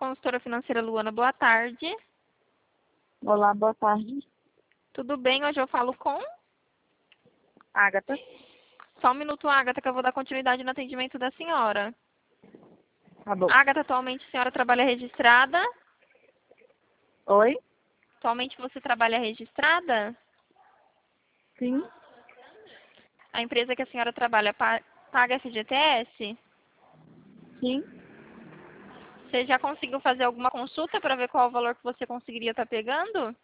consultora financeira Luana, boa tarde. Olá, boa tarde. Tudo bem? Hoje eu falo com... Agatha. Só um minuto, Agatha, que eu vou dar continuidade no atendimento da senhora. Tá bom. Agatha, atualmente a senhora trabalha registrada? Oi? Atualmente você trabalha registrada? Sim. A empresa que a senhora trabalha paga FGTS? Sim. Você já conseguiu fazer alguma consulta para ver qual o valor que você conseguiria estar pegando?